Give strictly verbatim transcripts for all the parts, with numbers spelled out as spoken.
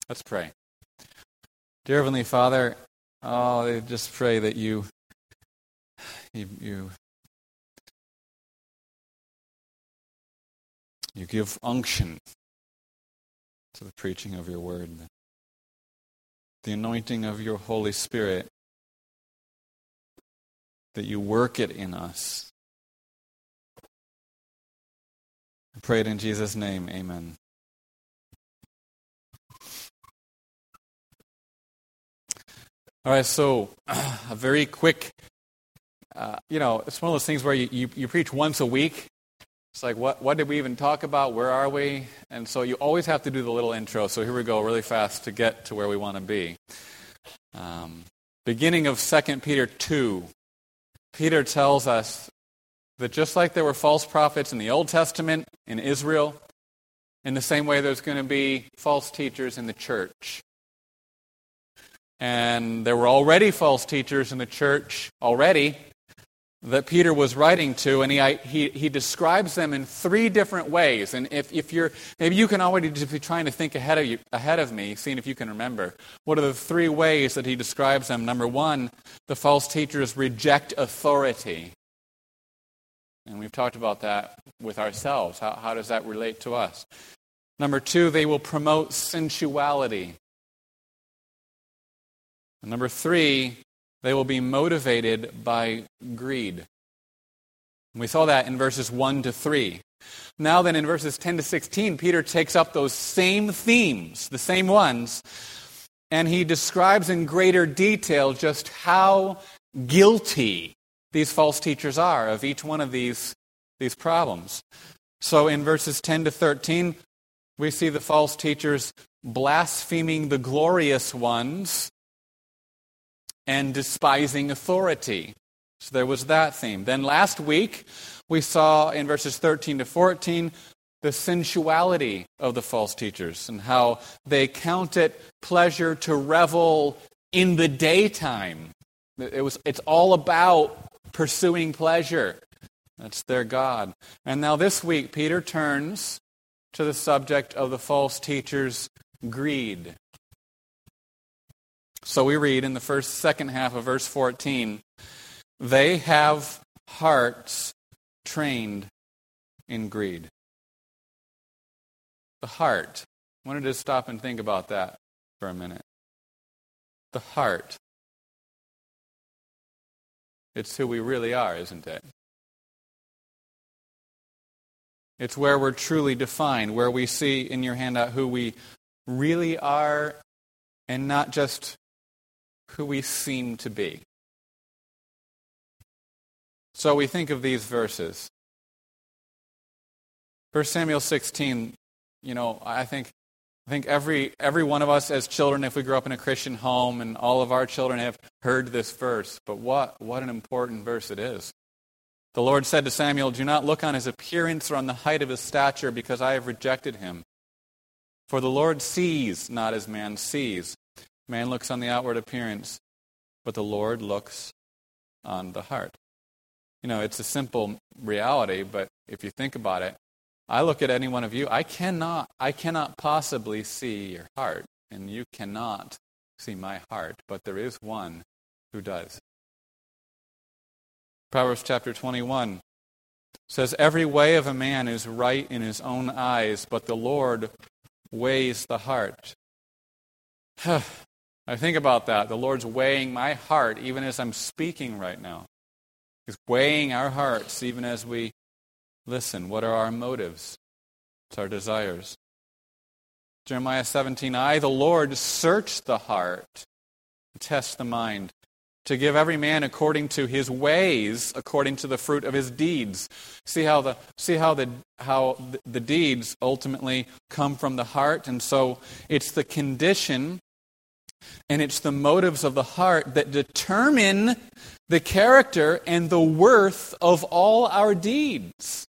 Let's pray. Dear Heavenly Father, oh, I just pray that you, you, you, you give unction to the preaching of your word, the anointing of your Holy Spirit, that you work it in us. I pray it in Jesus' name, amen. All right, so a very quick, uh, you know, it's one of those things where you, you, you preach once a week. It's like, what, what did we even talk about? Where are we? And so you always have to do the little intro. So here we go really fast to get to where we want to be. Um, beginning of Second Peter two, Peter tells us that just like there were false prophets in the Old Testament, in Israel, in the same way there's going to be false teachers in the church. And there were already false teachers in the church already that Peter was writing to, and he he, he describes them in three different ways. And if, if you're, maybe you can already just be trying to think ahead of you, ahead of me, seeing if you can remember. What are the three ways that he describes them? Number one, the false teachers reject authority. And we've talked about that with ourselves. How, how does that relate to us? Number two, they will promote sensuality. And number three, they will be motivated by greed. We saw that in verses one to three. Now then, in verses ten to sixteen, Peter takes up those same themes, the same ones, and he describes in greater detail just how guilty these false teachers are of each one of these, these problems. So in verses ten to thirteen, we see the false teachers blaspheming the glorious ones and despising authority. So there was that theme. Then last week, we saw in verses thirteen to fourteen the sensuality of the false teachers and how they count it pleasure to revel in the daytime. It was, it's all about pursuing pleasure. That's their God. And now this week, Peter turns to the subject of the false teachers' greed. So we read in the first, second half of verse fourteen, they have hearts trained in greed. The heart. I wanted to stop and think about that for a minute. The heart. It's who we really are, isn't it? It's where we're truly defined, where we see in your handout who we really are and not just who we seem to be. So we think of these verses. First Samuel sixteen, you know, I think I think every every one of us as children, if we grew up in a Christian home, and all of our children have heard this verse, but what, what an important verse it is. The Lord said to Samuel, "Do not look on his appearance or on the height of his stature, because I have rejected him. For the Lord sees not as man sees. Man looks on the outward appearance, but the Lord looks on the heart." You know, it's a simple reality, but if you think about it, I look at any one of you, I cannot, I cannot possibly see your heart, and you cannot see my heart, but there is one who does. Proverbs chapter twenty-one says, "Every way of a man is right in his own eyes, but the Lord weighs the heart." I think about that. The Lord's weighing my heart even as I'm speaking right now. He's weighing our hearts even as we listen. What are our motives? It's our desires. Jeremiah seventeen, "I, the Lord, search the heart, test the mind, to give every man according to his ways, according to the fruit of his deeds." See how the see how the how the deeds ultimately come from the heart, and so it's the condition and it's the motives of the heart that determine the character and the worth of all our deeds.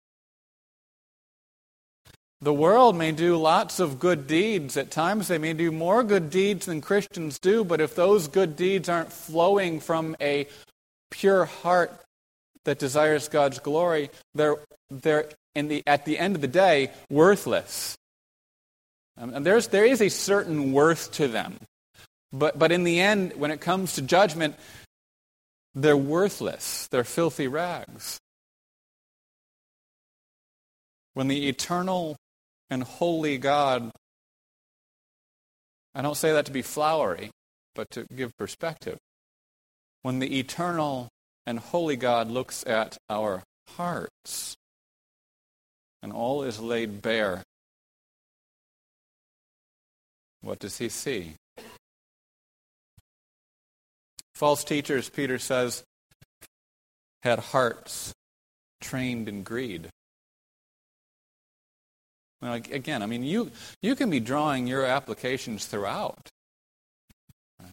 The world may do lots of good deeds. At times they may do more good deeds than Christians do, but if those good deeds aren't flowing from a pure heart that desires God's glory, they're they're in the at the end of the day worthless. And there's, there is a certain worth to them. But, but in the end, when it comes to judgment, they're worthless. They're filthy rags. When the eternal and holy God, I don't say that to be flowery, but to give perspective. When the eternal and holy God looks at our hearts, and all is laid bare, what does he see? False teachers, Peter says, had hearts trained in greed. Now, again, I mean, you, you can be drawing your applications throughout, right?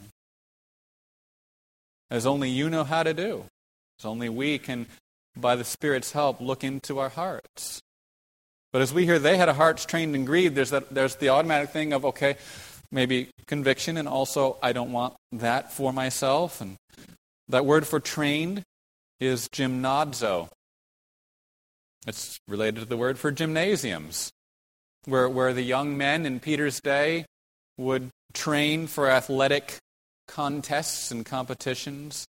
As only you know how to do. As only we can, by the Spirit's help, look into our hearts. But as we hear they had a hearts trained in greed, there's that, there's the automatic thing of, okay, maybe conviction, and also I don't want that for myself. And that word for trained is gymnazo. It's related to the word for gymnasiums, where, where the young men in Peter's day would train for athletic contests and competitions.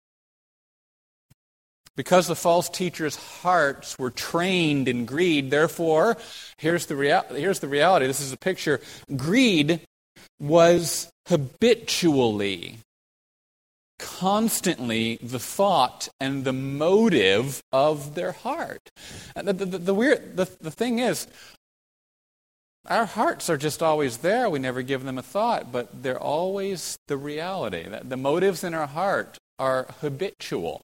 Because the false teachers' hearts were trained in greed, therefore, here's the, rea- here's the reality. This is a picture. Greed was habitually, constantly the thought and the motive of their heart. And the, the, the, weird, the, the thing is, our hearts are just always there. We never give them a thought, but they're always the reality. The motives in our heart are habitual.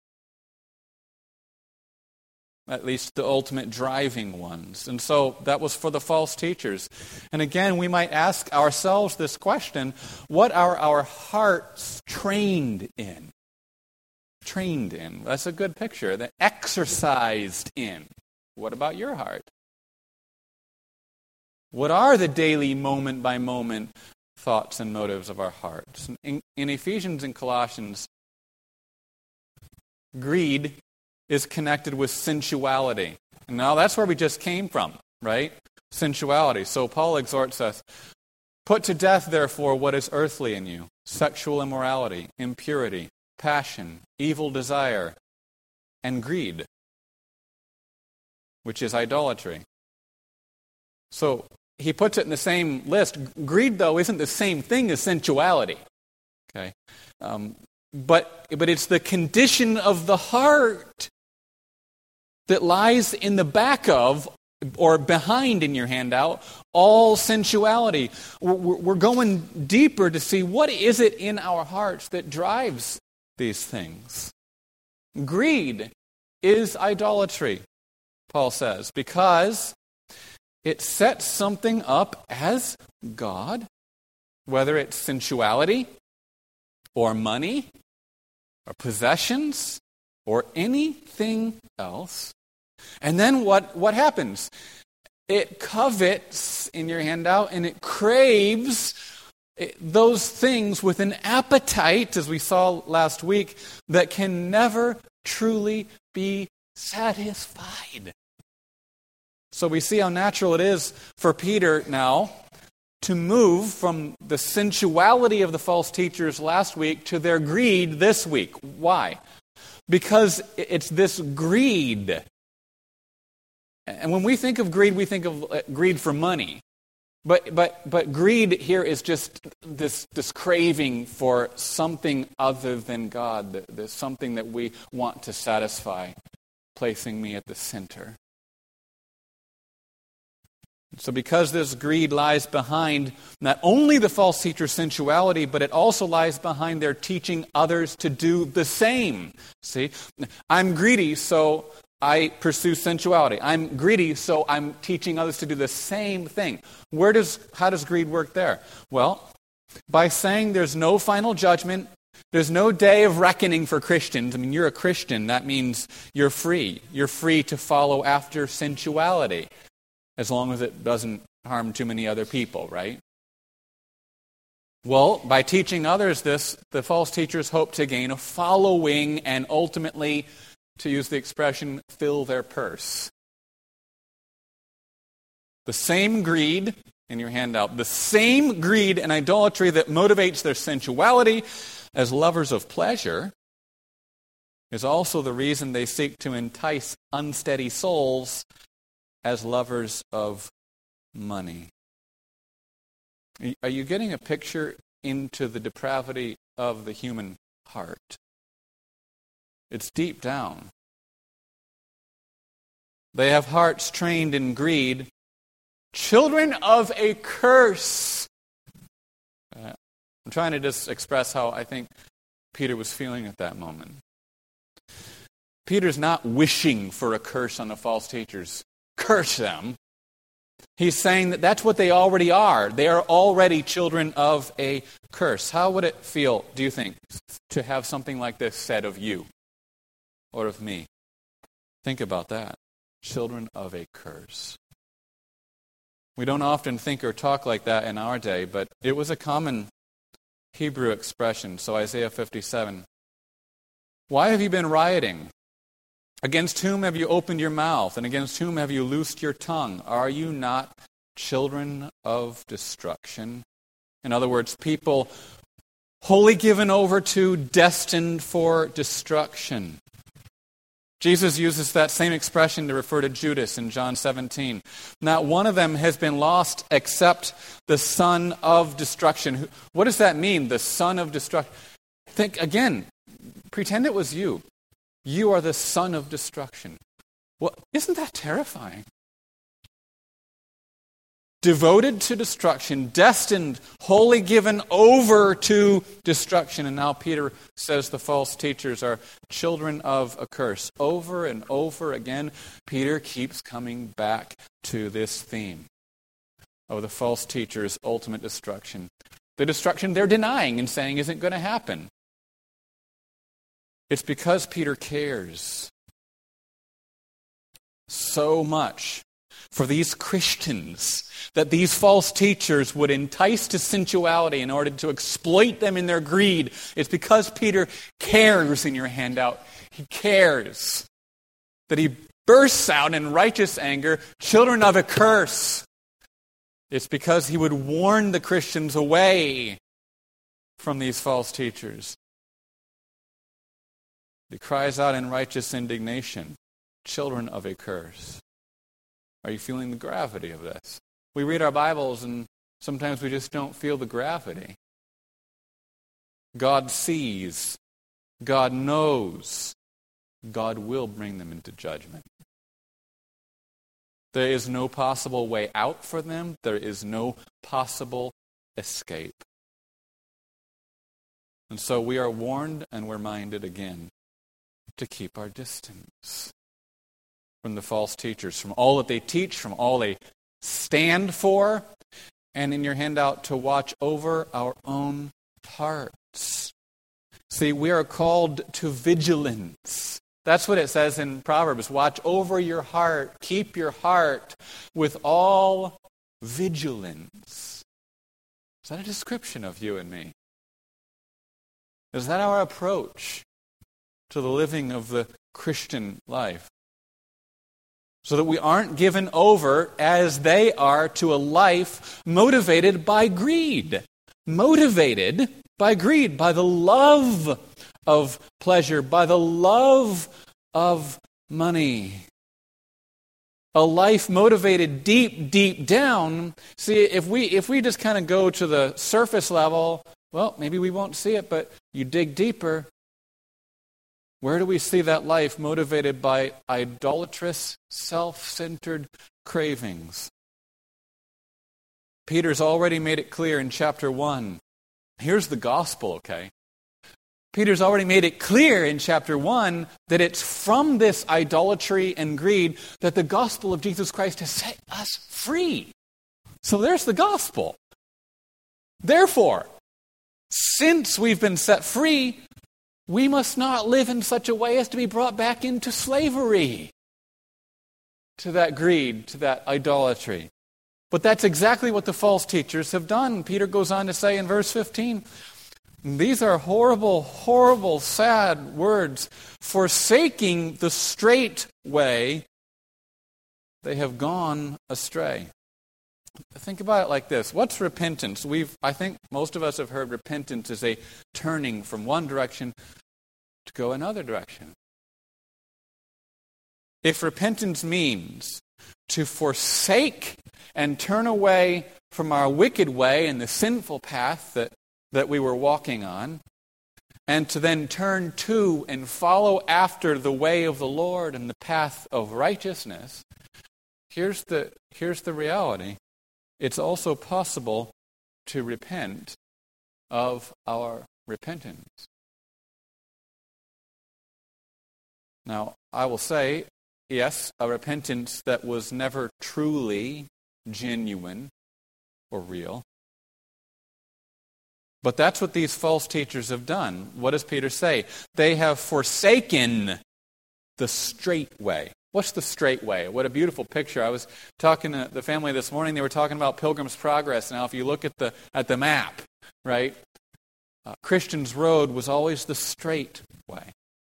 At least the ultimate driving ones. And so that was for the false teachers. And again, we might ask ourselves this question: what are our hearts trained in? Trained in. That's a good picture. That exercised in. What about your heart? What are the daily moment-by-moment thoughts and motives of our hearts? In, in Ephesians and Colossians, greed is connected with sensuality. And now that's where we just came from, right? Sensuality. So Paul exhorts us, put to death, therefore, what is earthly in you: sexual immorality, impurity, passion, evil desire, and greed, which is idolatry. So he puts it in the same list. Greed, though, isn't the same thing as sensuality. Okay, um, but but it's the condition of the heart that lies in the back of, or behind in your handout, all sensuality. We're going deeper to see what is it in our hearts that drives these things. Greed is idolatry, Paul says, because it sets something up as God, whether it's sensuality or money or possessions or anything else. And then what, what happens? It covets, in your handout, and it craves those things with an appetite, as we saw last week, that can never truly be satisfied. So we see how natural it is for Peter now to move from the sensuality of the false teachers last week to their greed this week. Why? Because it's this greed. And when we think of greed, we think of greed for money. But but but greed here is just this this craving for something other than God. There's something that we want to satisfy, placing me at the center. So because this greed lies behind not only the false teacher's sensuality, but it also lies behind their teaching others to do the same. See, I'm greedy, so I pursue sensuality. I'm greedy, so I'm teaching others to do the same thing. Where does, how does greed work there? Well, by saying there's no final judgment, there's no day of reckoning for Christians. I mean, you're a Christian. That means you're free. You're free to follow after sensuality, as long as it doesn't harm too many other people, right? Well, by teaching others this, the false teachers hope to gain a following and ultimately, to use the expression, fill their purse. The same greed in your handout. The same greed and idolatry that motivates their sensuality as lovers of pleasure is also the reason they seek to entice unsteady souls as lovers of money. Are you getting a picture into the depravity of the human heart? It's deep down. They have hearts trained in greed, children of a curse. Uh, I'm trying to just express how I think Peter was feeling at that moment. Peter's not wishing for a curse on the false teachers. Curse them. He's saying that that's what they already are. They are already children of a curse. How would it feel, do you think, to have something like this said of you or of me? Think about that. Children of a curse. We don't often think or talk like that in our day, but it was a common Hebrew expression. So Isaiah fifty-seven. Why have you been rioting? Against whom have you opened your mouth, and against whom have you loosed your tongue? Are you not children of destruction? In other words, people wholly given over to, destined for destruction. Jesus uses that same expression to refer to Judas in John seventeen. Not one of them has been lost except the son of destruction. What does that mean, the son of destruction? Think again, pretend it was you. You are the son of destruction. Well, isn't that terrifying? Devoted to destruction, destined, wholly given over to destruction. And now Peter says the false teachers are children of a curse. Over and over again, Peter keeps coming back to this theme of the false teachers' ultimate destruction. The destruction they're denying and saying isn't going to happen. It's because Peter cares so much for these Christians that these false teachers would entice to sensuality in order to exploit them in their greed. It's because Peter cares in your handout. He cares that he bursts out in righteous anger, children of a curse. It's because he would warn the Christians away from these false teachers. He cries out in righteous indignation, children of a curse. Are you feeling the gravity of this? We read our Bibles and sometimes we just don't feel the gravity. God sees. God knows. God will bring them into judgment. There is no possible way out for them. There is no possible escape. And so we are warned and we're minded again to keep our distance from the false teachers, from all that they teach, from all they stand for, and in your handout to watch over our own hearts. See, we are called to vigilance. That's what it says in Proverbs. Watch over your heart. Keep your heart with all vigilance. Is that a description of you and me? Is that our approach to the living of the Christian life? So that we aren't given over, as they are, to a life motivated by greed. Motivated by greed, by the love of pleasure, by the love of money. A life motivated deep, deep down. See, if we if we just kind of go to the surface level, well, maybe we won't see it, but you dig deeper. Where do we see that life motivated by idolatrous, self-centered cravings? Peter's already made it clear in chapter one. Here's the gospel, okay? Peter's already made it clear in chapter one that it's from this idolatry and greed that the gospel of Jesus Christ has set us free. So there's the gospel. Therefore, since we've been set free, we must not live in such a way as to be brought back into slavery to that greed, to that idolatry. But that's exactly what the false teachers have done. Peter goes on to say in verse fifteen, these are horrible, horrible, sad words. Forsaking the straight way, they have gone astray. think about it like this. What's repentance? We've, I think most of us have heard repentance is a turning from one direction to go another direction. If repentance means to forsake and turn away from our wicked way and the sinful path that, that we were walking on, and to then turn to and follow after the way of the Lord and the path of righteousness, here's the, here's the reality. It's also possible to repent of our repentance. Now, I will say, yes, a repentance that was never truly genuine or real. But that's what these false teachers have done. What does Peter say? They have forsaken the straight way. What's the straight way? What a beautiful picture. I was talking to the family this morning. They were talking about Pilgrim's Progress. Now, if you look at the at the map, right, uh, Christian's Road was always the straight way.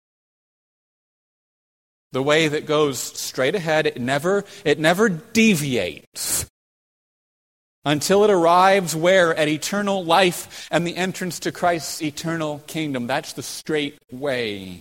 The way that goes straight ahead. It never it never deviates until it arrives where? At eternal life and the entrance to Christ's eternal kingdom. That's the straight way.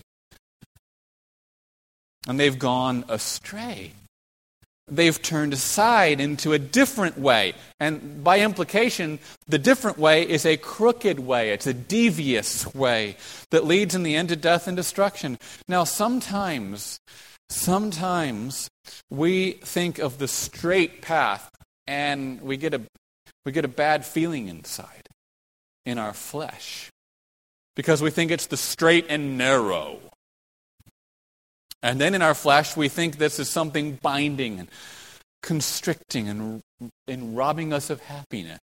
And they've gone astray. They've turned aside into a different way. And by implication, the different way is a crooked way. It's a devious way that leads in the end to death and destruction. Now, sometimes, sometimes we think of the straight path and we get a we get a bad feeling inside, in our flesh, because we think it's the straight and narrow. And then in our flesh, we think this is something binding and constricting and, and robbing us of happiness.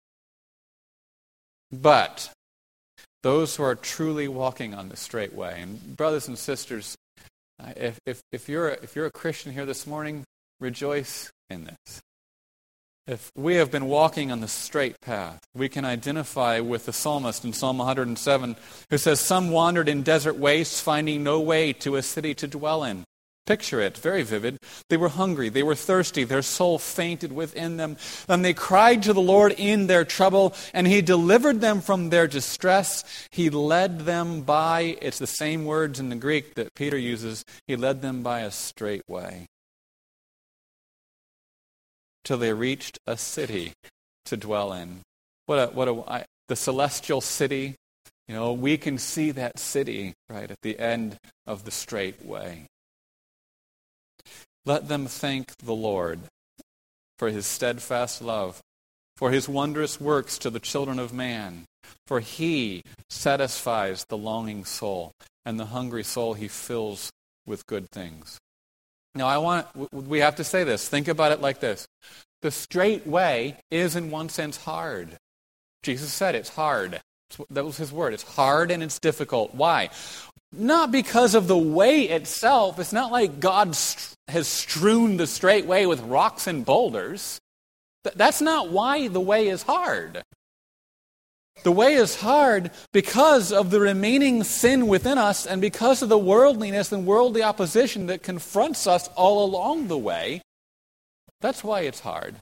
But those who are truly walking on the straight way, and brothers and sisters, if, if, if, you're, a, if you're a Christian here this morning, rejoice in this. If we have been walking on the straight path, we can identify with the psalmist in Psalm one hundred seven, who says, "Some wandered in desert wastes, finding no way to a city to dwell in." Picture it, very vivid. They were hungry, they were thirsty, their soul fainted within them. And they cried to the Lord in their trouble, and He delivered them from their distress. He led them by, it's the same words in the Greek that Peter uses, He led them by a straight way, till they reached a city to dwell in. What a, what a, I, the celestial city, you know, we can see that city right at the end of the straight way. Let them thank the Lord for His steadfast love, for His wondrous works to the children of man, for He satisfies the longing soul, and the hungry soul He fills with good things. Now, I want, we have to say this. Think about it like this. The straight way is, in one sense, hard. Jesus said it's hard. That was His word. It's hard and it's difficult. Why? Not because of the way itself. It's not like God has strewn the straight way with rocks and boulders. That's not why the way is hard. The way is hard because of the remaining sin within us and because of the worldliness and worldly opposition that confronts us all along the way. That's why it's hard.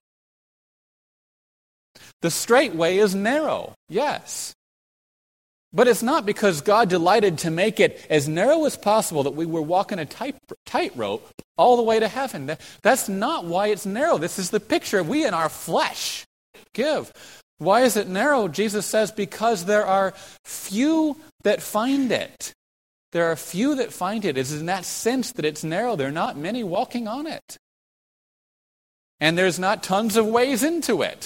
The straight way is narrow, yes. But it's not because God delighted to make it as narrow as possible that we were walking a tight tightrope all the way to heaven. That, that's not why it's narrow. This is the picture we in our flesh give. Why is it narrow? Jesus says, because there are few that find it. There are few that find it. It's in that sense that it's narrow. There are not many walking on it. And there's not tons of ways into it.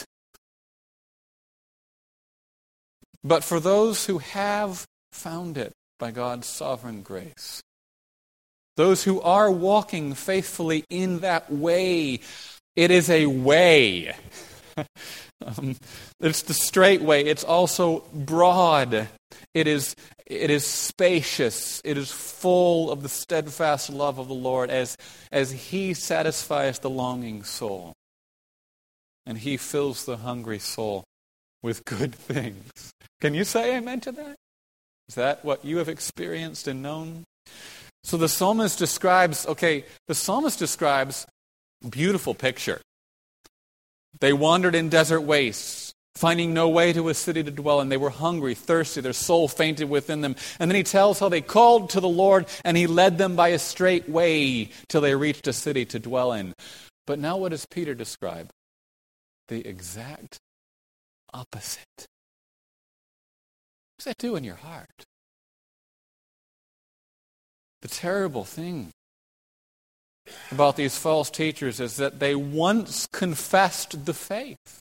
But for those who have found it by God's sovereign grace, those who are walking faithfully in that way, it is a way. Um, it's the straight way. It's also broad. It is, it is spacious. It is full of the steadfast love of the Lord as, as He satisfies the longing soul. And He fills the hungry soul with good things. Can you say amen to that? Is that what you have experienced and known? So the psalmist describes, okay, the psalmist describes a beautiful picture. They wandered in desert wastes, finding no way to a city to dwell in. They were hungry, thirsty, their soul fainted within them. And then he tells how they called to the Lord, and he led them by a straight way till they reached a city to dwell in. But now what does Peter describe? The exact opposite. What does that do in your heart? The terrible thing about these false teachers is that they once confessed the faith.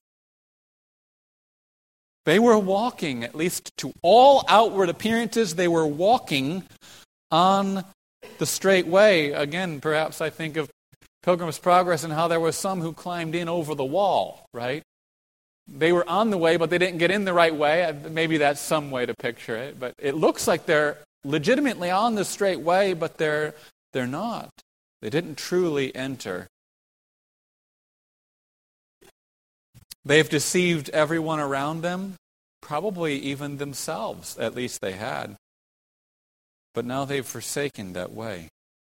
They were walking, at least to all outward appearances, they were walking on the straight way. Again, perhaps I think of Pilgrim's Progress and how there were some who climbed in over the wall, right? They were on the way, but they didn't get in the right way. Maybe that's some way to picture it. But it looks like they're legitimately on the straight way, but they're they're not. They didn't truly enter. They've deceived everyone around them, probably even themselves. At least they had. But now they've forsaken that way.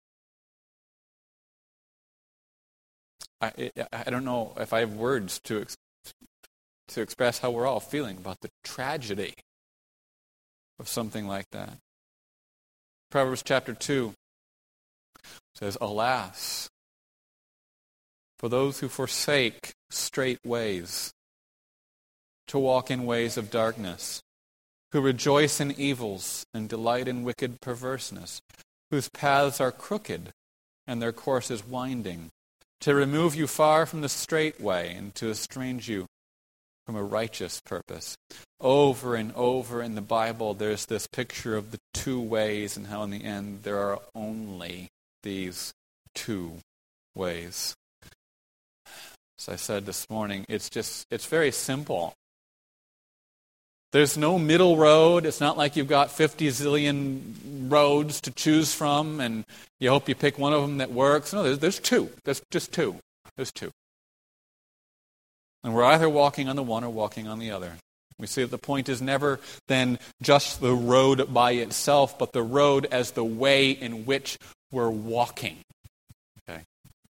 I, I don't know if I have words to to express how we're all feeling about the tragedy of something like that. Proverbs chapter two says, "Alas, for those who forsake straight ways, to walk in ways of darkness, who rejoice in evils and delight in wicked perverseness, whose paths are crooked and their course is winding, to remove you far from the straight way and to estrange you from a righteous purpose." Over and over in the Bible, there's this picture of the two ways and how in the end there are only these two ways. As I said this morning, it's just, it's very simple. There's no middle road. It's not like you've got fifty zillion roads to choose from and you hope you pick one of them that works. No, there's, there's two. There's just two. There's two. And we're either walking on the one or walking on the other. We see that the point is never then just the road by itself, but the road as the way in which we're walking. Okay.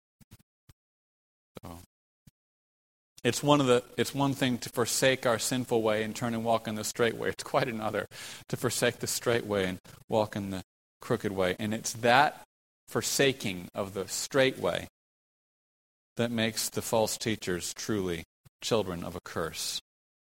So it's one of the it's one thing to forsake our sinful way and turn and walk in the straight way. It's quite another to forsake the straight way and walk in the crooked way. And it's that forsaking of the straight way that makes the false teachers truly children of a curse.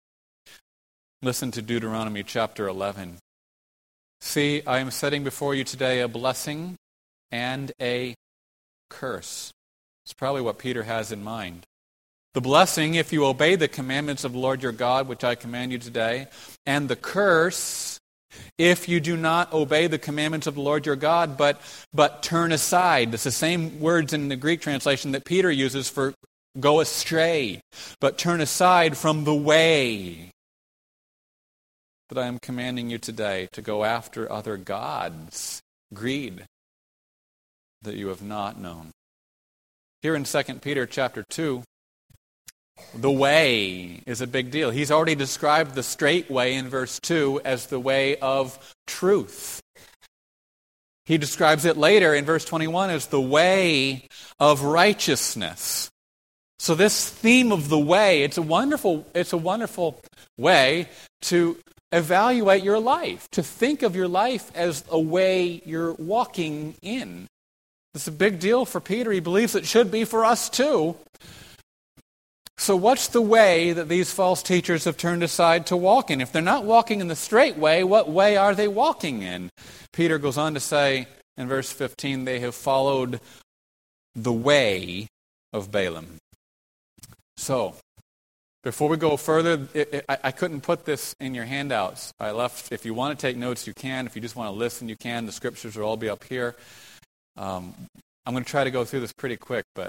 Listen to Deuteronomy chapter eleven. "See, I am setting before you today a blessing and a curse." It's probably what Peter has in mind. The blessing, if you obey the commandments of the Lord your God, which I command you today, and the curse, if you do not obey the commandments of the Lord your God, but but turn aside. It's the same words in the Greek translation that Peter uses for go astray, but turn aside from the way that I am commanding you today to go after other gods, greed, that you have not known. Here in Second Peter chapter two, the way is a big deal. He's already described the straight way in verse two as the way of truth. He describes it later in verse twenty-one as the way of righteousness. So this theme of the way, it's a wonderful, it's a wonderful way to evaluate your life, to think of your life as a way you're walking in. It's a big deal for Peter. He believes it should be for us too. So what's the way that these false teachers have turned aside to walk in? If they're not walking in the straight way, what way are they walking in? Peter goes on to say in verse fifteen, they have followed the way of Balaam. So, before we go further, it, it, I, I couldn't put this in your handouts. I left, if you want to take notes, you can. If you just want to listen, you can. The scriptures will all be up here. Um, I'm going to try to go through this pretty quick, but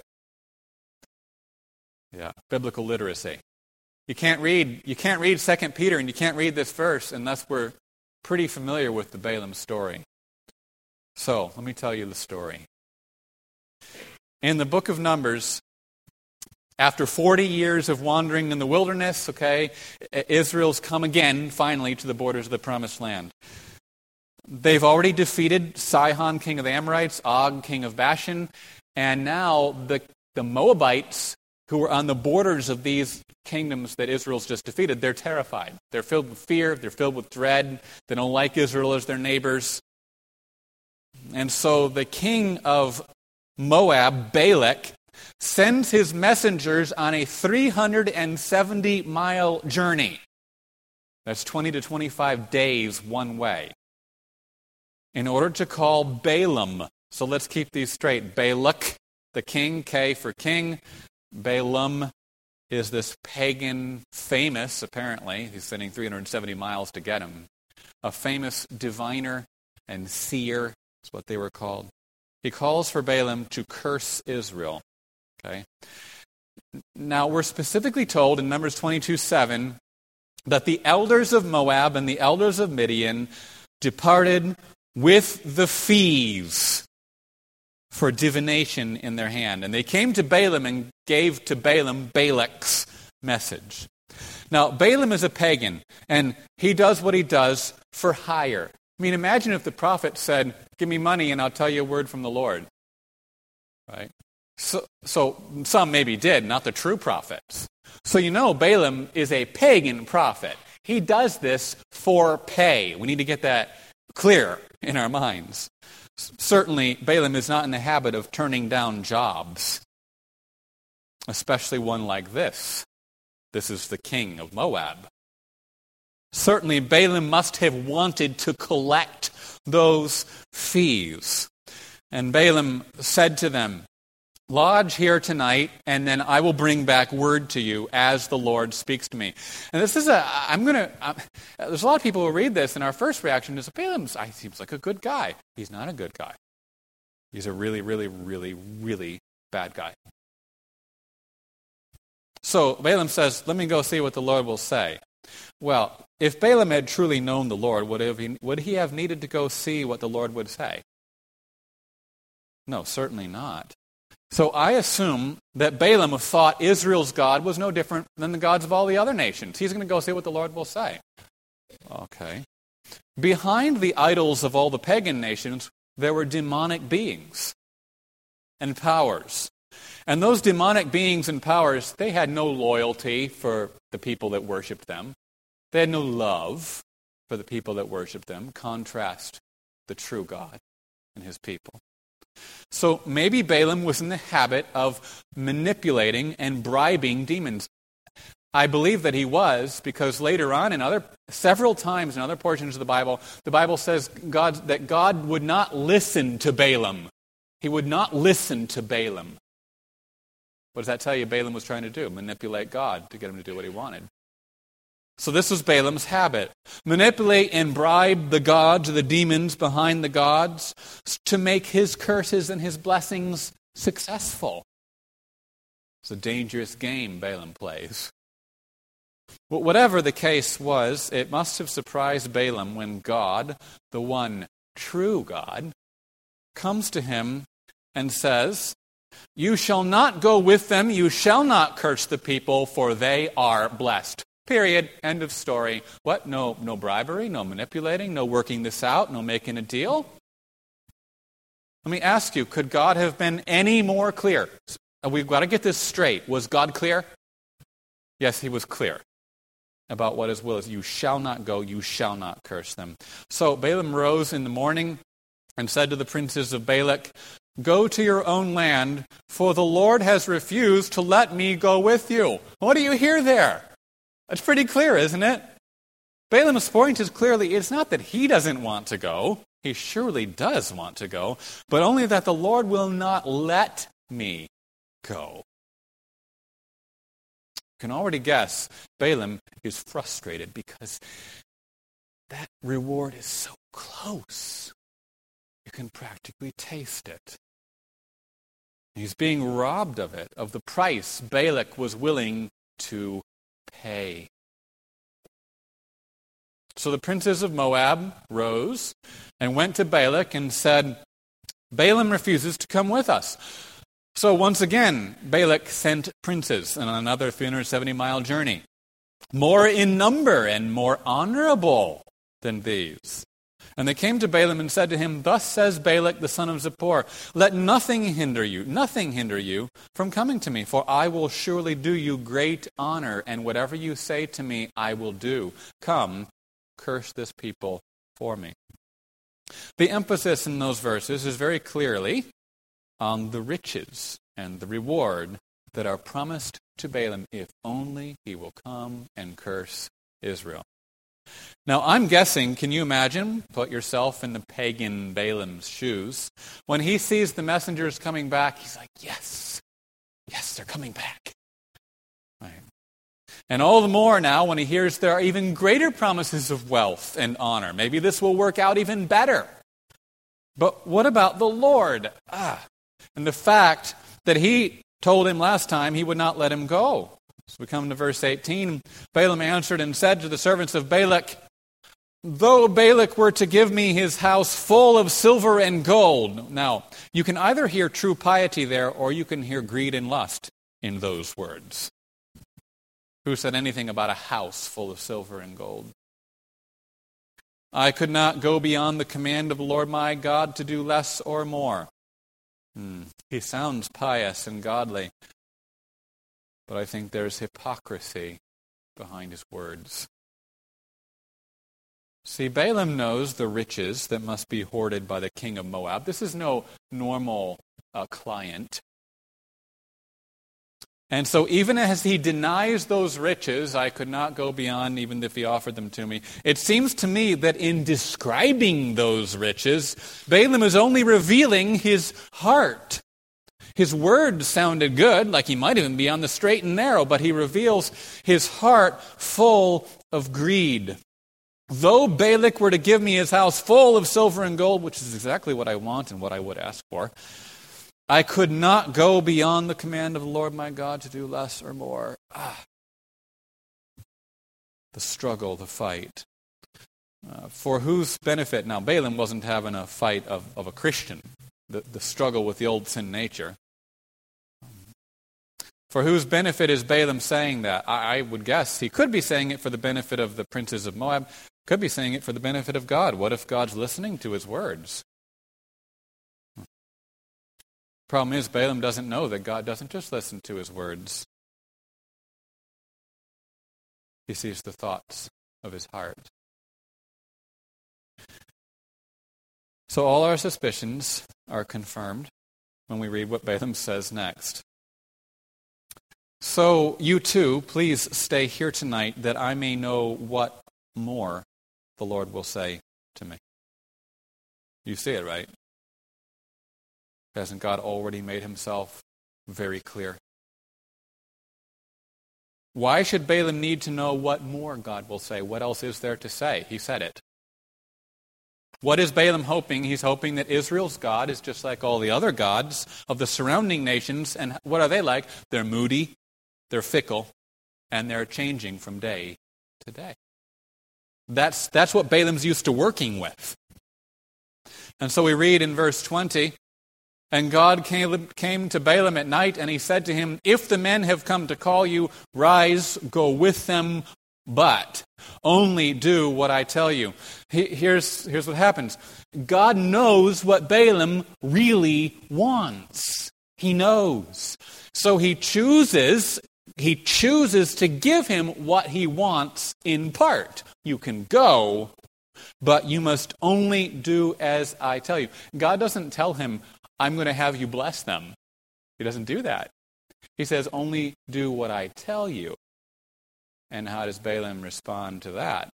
yeah, biblical literacy. You can't read you can't read Second Peter and you can't read this verse unless we're pretty familiar with the Balaam story. So, let me tell you the story. In the book of Numbers, after forty years of wandering in the wilderness, okay, Israel's come again, finally, to the borders of the Promised Land. They've already defeated Sihon, king of the Amorites, Og, king of Bashan, and now the, the Moabites who are on the borders of these kingdoms that Israel's just defeated, they're terrified. They're filled with fear. They're filled with dread. They don't like Israel as their neighbors. And so the king of Moab, Balak, sends his messengers on a three hundred seventy mile journey. That's twenty to twenty-five days one way, in order to call Balaam. So let's keep these straight. Balak, the king, K for king. Balaam is this pagan, famous, apparently, he's sending three hundred seventy miles to get him, a famous diviner and seer, is what they were called. He calls for Balaam to curse Israel. Okay. Now, we're specifically told in Numbers twenty-two seven that the elders of Moab and the elders of Midian departed with the fees for divination in their hand. And they came to Balaam and gave to Balaam Balak's message. Now, Balaam is a pagan, and he does what he does for hire. I mean, imagine if the prophet said, give me money and I'll tell you a word from the Lord. Right? So, so some maybe did, not the true prophets. So you know Balaam is a pagan prophet. He does this for pay. We need to get that clear in our minds. Certainly, Balaam is not in the habit of turning down jobs, especially one like this. This is the king of Moab. Certainly, Balaam must have wanted to collect those fees. And Balaam said to them, lodge here tonight, and then I will bring back word to you as the Lord speaks to me. And this is a, I'm going to, there's a lot of people who read this, and our first reaction is, Balaam seems like a good guy. He's not a good guy. He's a really, really, really, really bad guy. So Balaam says, let me go see what the Lord will say. Well, if Balaam had truly known the Lord, would he, would he have needed to go see what the Lord would say? No, certainly not. So I assume that Balaam thought Israel's God was no different than the gods of all the other nations. He's going to go see what the Lord will say. Okay. Behind the idols of all the pagan nations, there were demonic beings and powers. And those demonic beings and powers, they had no loyalty for the people that worshipped them. They had no love for the people that worshipped them. Contrast the true God and his people. So maybe Balaam was in the habit of manipulating and bribing demons. I believe that he was, because later on in other several times in other portions of the Bible, the Bible says God, that God would not listen to Balaam. He would not listen to Balaam. What does that tell you Balaam was trying to do? Manipulate God to get him to do what he wanted. So this was Balaam's habit. Manipulate and bribe the gods, the demons behind the gods, to make his curses and his blessings successful. It's a dangerous game Balaam plays. But whatever the case was, it must have surprised Balaam when God, the one true God, comes to him and says, you shall not go with them, you shall not curse the people, for they are blessed. Period. End of story. What? No, no bribery, no manipulating, no working this out, no making a deal? Let me ask you, could God have been any more clear? We've got to get this straight. Was God clear? Yes, he was clear about what his will is. You shall not go, you shall not curse them. So Balaam rose in the morning and said to the princes of Balak, go to your own land, for the Lord has refused to let me go with you. What do you hear there? That's pretty clear, isn't it? Balaam's point is clearly, it's not that he doesn't want to go. He surely does want to go, but only that the Lord will not let me go. You can already guess, Balaam is frustrated because that reward is so close. You can practically taste it. He's being robbed of it, of the price Balak was willing to pay. So the princes of Moab rose and went to Balak and said, Balaam refuses to come with us. So once again, Balak sent princes on another three hundred seventy mile journey, more in number and more honorable than these. And they came to Balaam and said to him, Thus says Balak the son of Zippor, Let nothing hinder you, nothing hinder you from coming to me, for I will surely do you great honor, and whatever you say to me, I will do. Come, curse this people for me. The emphasis in those verses is very clearly on the riches and the reward that are promised to Balaam if only he will come and curse Israel. Now, I'm guessing, can you imagine, put yourself in the pagan Balaam's shoes, when he sees the messengers coming back, he's like, yes, yes, they're coming back. Right. And all the more now when he hears there are even greater promises of wealth and honor. Maybe this will work out even better. But what about the Lord? Ah, and the fact that he told him last time he would not let him go. So we come to verse eighteen. Balaam answered and said to the servants of Balak, Though Balak were to give me his house full of silver and gold. Now, you can either hear true piety there, or you can hear greed and lust in those words. Who said anything about a house full of silver and gold? I could not go beyond the command of the Lord my God to do less or more. Hmm. He sounds pious and godly, but I think there's hypocrisy behind his words. See, Balaam knows the riches that must be hoarded by the king of Moab. This is no normal uh, client. And so even as he denies those riches, I could not go beyond even if he offered them to me. It seems to me that in describing those riches, Balaam is only revealing his heart. His words sounded good, like he might even be on the straight and narrow, but he reveals his heart full of greed. Though Balak were to give me his house full of silver and gold, which is exactly what I want and what I would ask for, I could not go beyond the command of the Lord my God to do less or more. Ah. The struggle, the fight. Uh, for whose benefit? Now, Balaam wasn't having a fight of, of a Christian, the, the struggle with the old sin nature. For whose benefit is Balaam saying that? I, I would guess he could be saying it for the benefit of the princes of Moab, could be saying it for the benefit of God. What if God's listening to his words? Problem is, Balaam doesn't know that God doesn't just listen to his words. He sees the thoughts of his heart. So all our suspicions are confirmed when we read what Balaam says next. So you too, please stay here tonight that I may know what more the Lord will say to me. You see it, right? Hasn't God already made himself very clear? Why should Balaam need to know what more God will say? What else is there to say? He said it. What is Balaam hoping? He's hoping that Israel's God is just like all the other gods of the surrounding nations. And what are they like? They're moody, they're fickle, and they're changing from day to day. That's, that's what Balaam's used to working with. And so we read in verse twenty, And God came, came to Balaam at night, and he said to him, If the men have come to call you, rise, go with them, but only do what I tell you. Here's, here's what happens. God knows what Balaam really wants. He knows. So he chooses, he chooses to give him what he wants in part. You can go, but you must only do as I tell you. God doesn't tell him, I'm going to have you bless them. He doesn't do that. He says, only do what I tell you. And how does Balaam respond to that?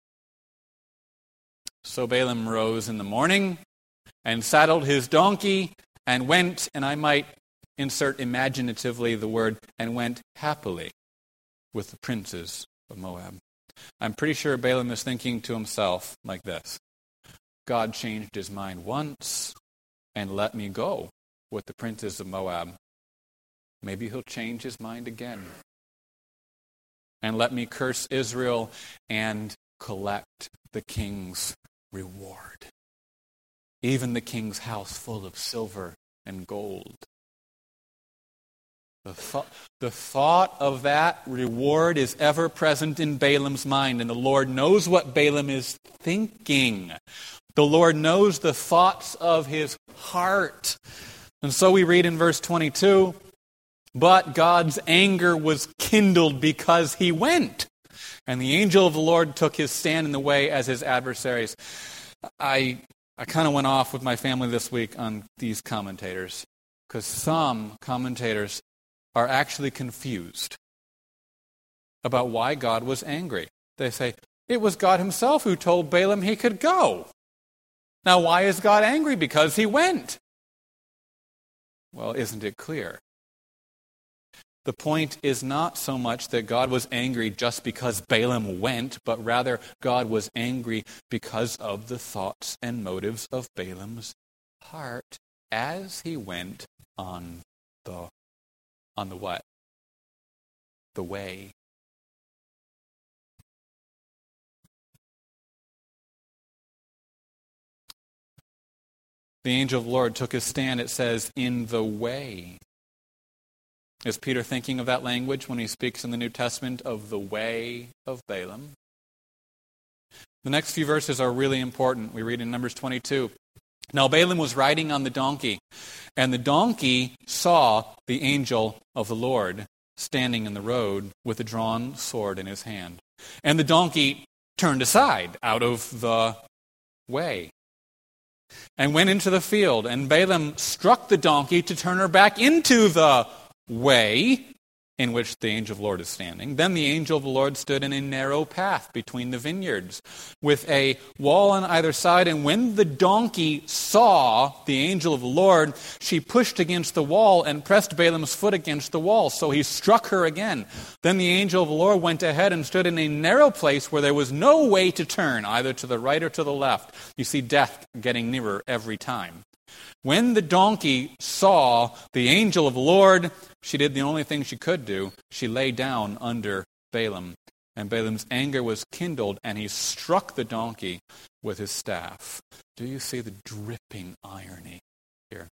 So Balaam rose in the morning and saddled his donkey and went, and I might insert imaginatively the word, and went happily with the princes of Moab. I'm pretty sure Balaam is thinking to himself like this. God changed his mind once and let me go with the princes of Moab. Maybe he'll change his mind again and let me curse Israel and collect the king's reward. Even the king's house full of silver and gold. The, th- the thought of that reward is ever present in Balaam's mind, and the Lord knows what Balaam is thinking. The Lord knows the thoughts of his heart. And so we read in verse twenty-two, but God's anger was kindled because he went, and the angel of the Lord took his stand in the way as his adversaries. I I kind of went off with my family this week on these commentators, because some commentators are actually confused about why God was angry. They say, it was God himself who told Balaam he could go. Now, why is God angry? Because he went. Well, isn't it clear? The point is not so much that God was angry just because Balaam went, but rather God was angry because of the thoughts and motives of Balaam's heart as he went on the, on the what? The way. The angel of the Lord took his stand, it says, in the way. Is Peter thinking of that language when he speaks in the New Testament of the way of Balaam? The next few verses are really important. We read in Numbers twenty-two. Now Balaam was riding on the donkey, and the donkey saw the angel of the Lord standing in the road with a drawn sword in his hand. And the donkey turned aside out of the way and went into the field, and Balaam struck the donkey to turn her back into the way in which the angel of the Lord is standing. Then the angel of the Lord stood in a narrow path between the vineyards with a wall on either side, and when the donkey saw the angel of the Lord, she pushed against the wall and pressed Balaam's foot against the wall, so he struck her again. Then the angel of the Lord went ahead and stood in a narrow place where there was no way to turn, either to the right or to the left. You see death getting nearer every time. When the donkey saw the angel of the Lord, she did the only thing she could do. She lay down under Balaam. And Balaam's anger was kindled, and he struck the donkey with his staff. Do you see the dripping irony here?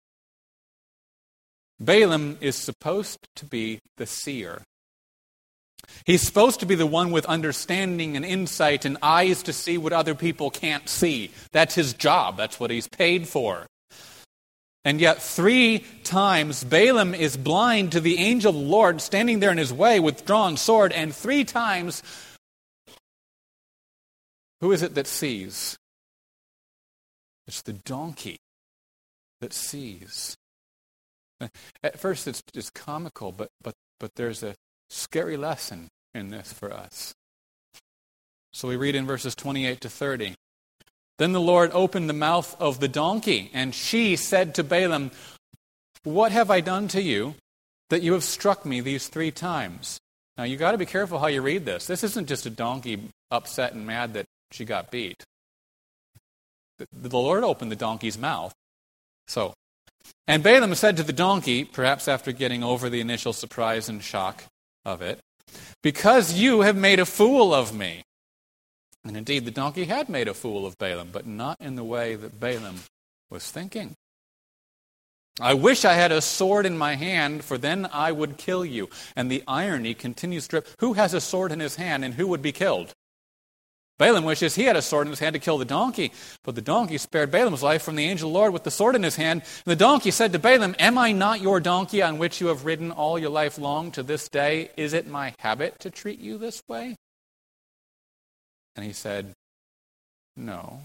Balaam is supposed to be the seer. He's supposed to be the one with understanding and insight and eyes to see what other people can't see. That's his job. That's what he's paid for. And yet three times Balaam is blind to the angel of the Lord standing there in his way with drawn sword, and three times, who is it that sees? It's the donkey that sees. At first it's just comical, but, but, but there's a scary lesson in this for us. So we read in verses twenty-eight to thirty. Then the Lord opened the mouth of the donkey, and she said to Balaam, what have I done to you that you have struck me these three times? Now, you've got to be careful how you read this. This isn't just a donkey upset and mad that she got beat. The Lord opened the donkey's mouth. So, and Balaam said to the donkey, perhaps after getting over the initial surprise and shock of it, because you have made a fool of me. And indeed, the donkey had made a fool of Balaam, but not in the way that Balaam was thinking. I wish I had a sword in my hand, for then I would kill you. And the irony continues to drip. Who has a sword in his hand, and who would be killed? Balaam wishes he had a sword in his hand to kill the donkey, but the donkey spared Balaam's life from the angel of the Lord with the sword in his hand. And the donkey said to Balaam, am I not your donkey on which you have ridden all your life long to this day? Is it my habit to treat you this way? And he said, no.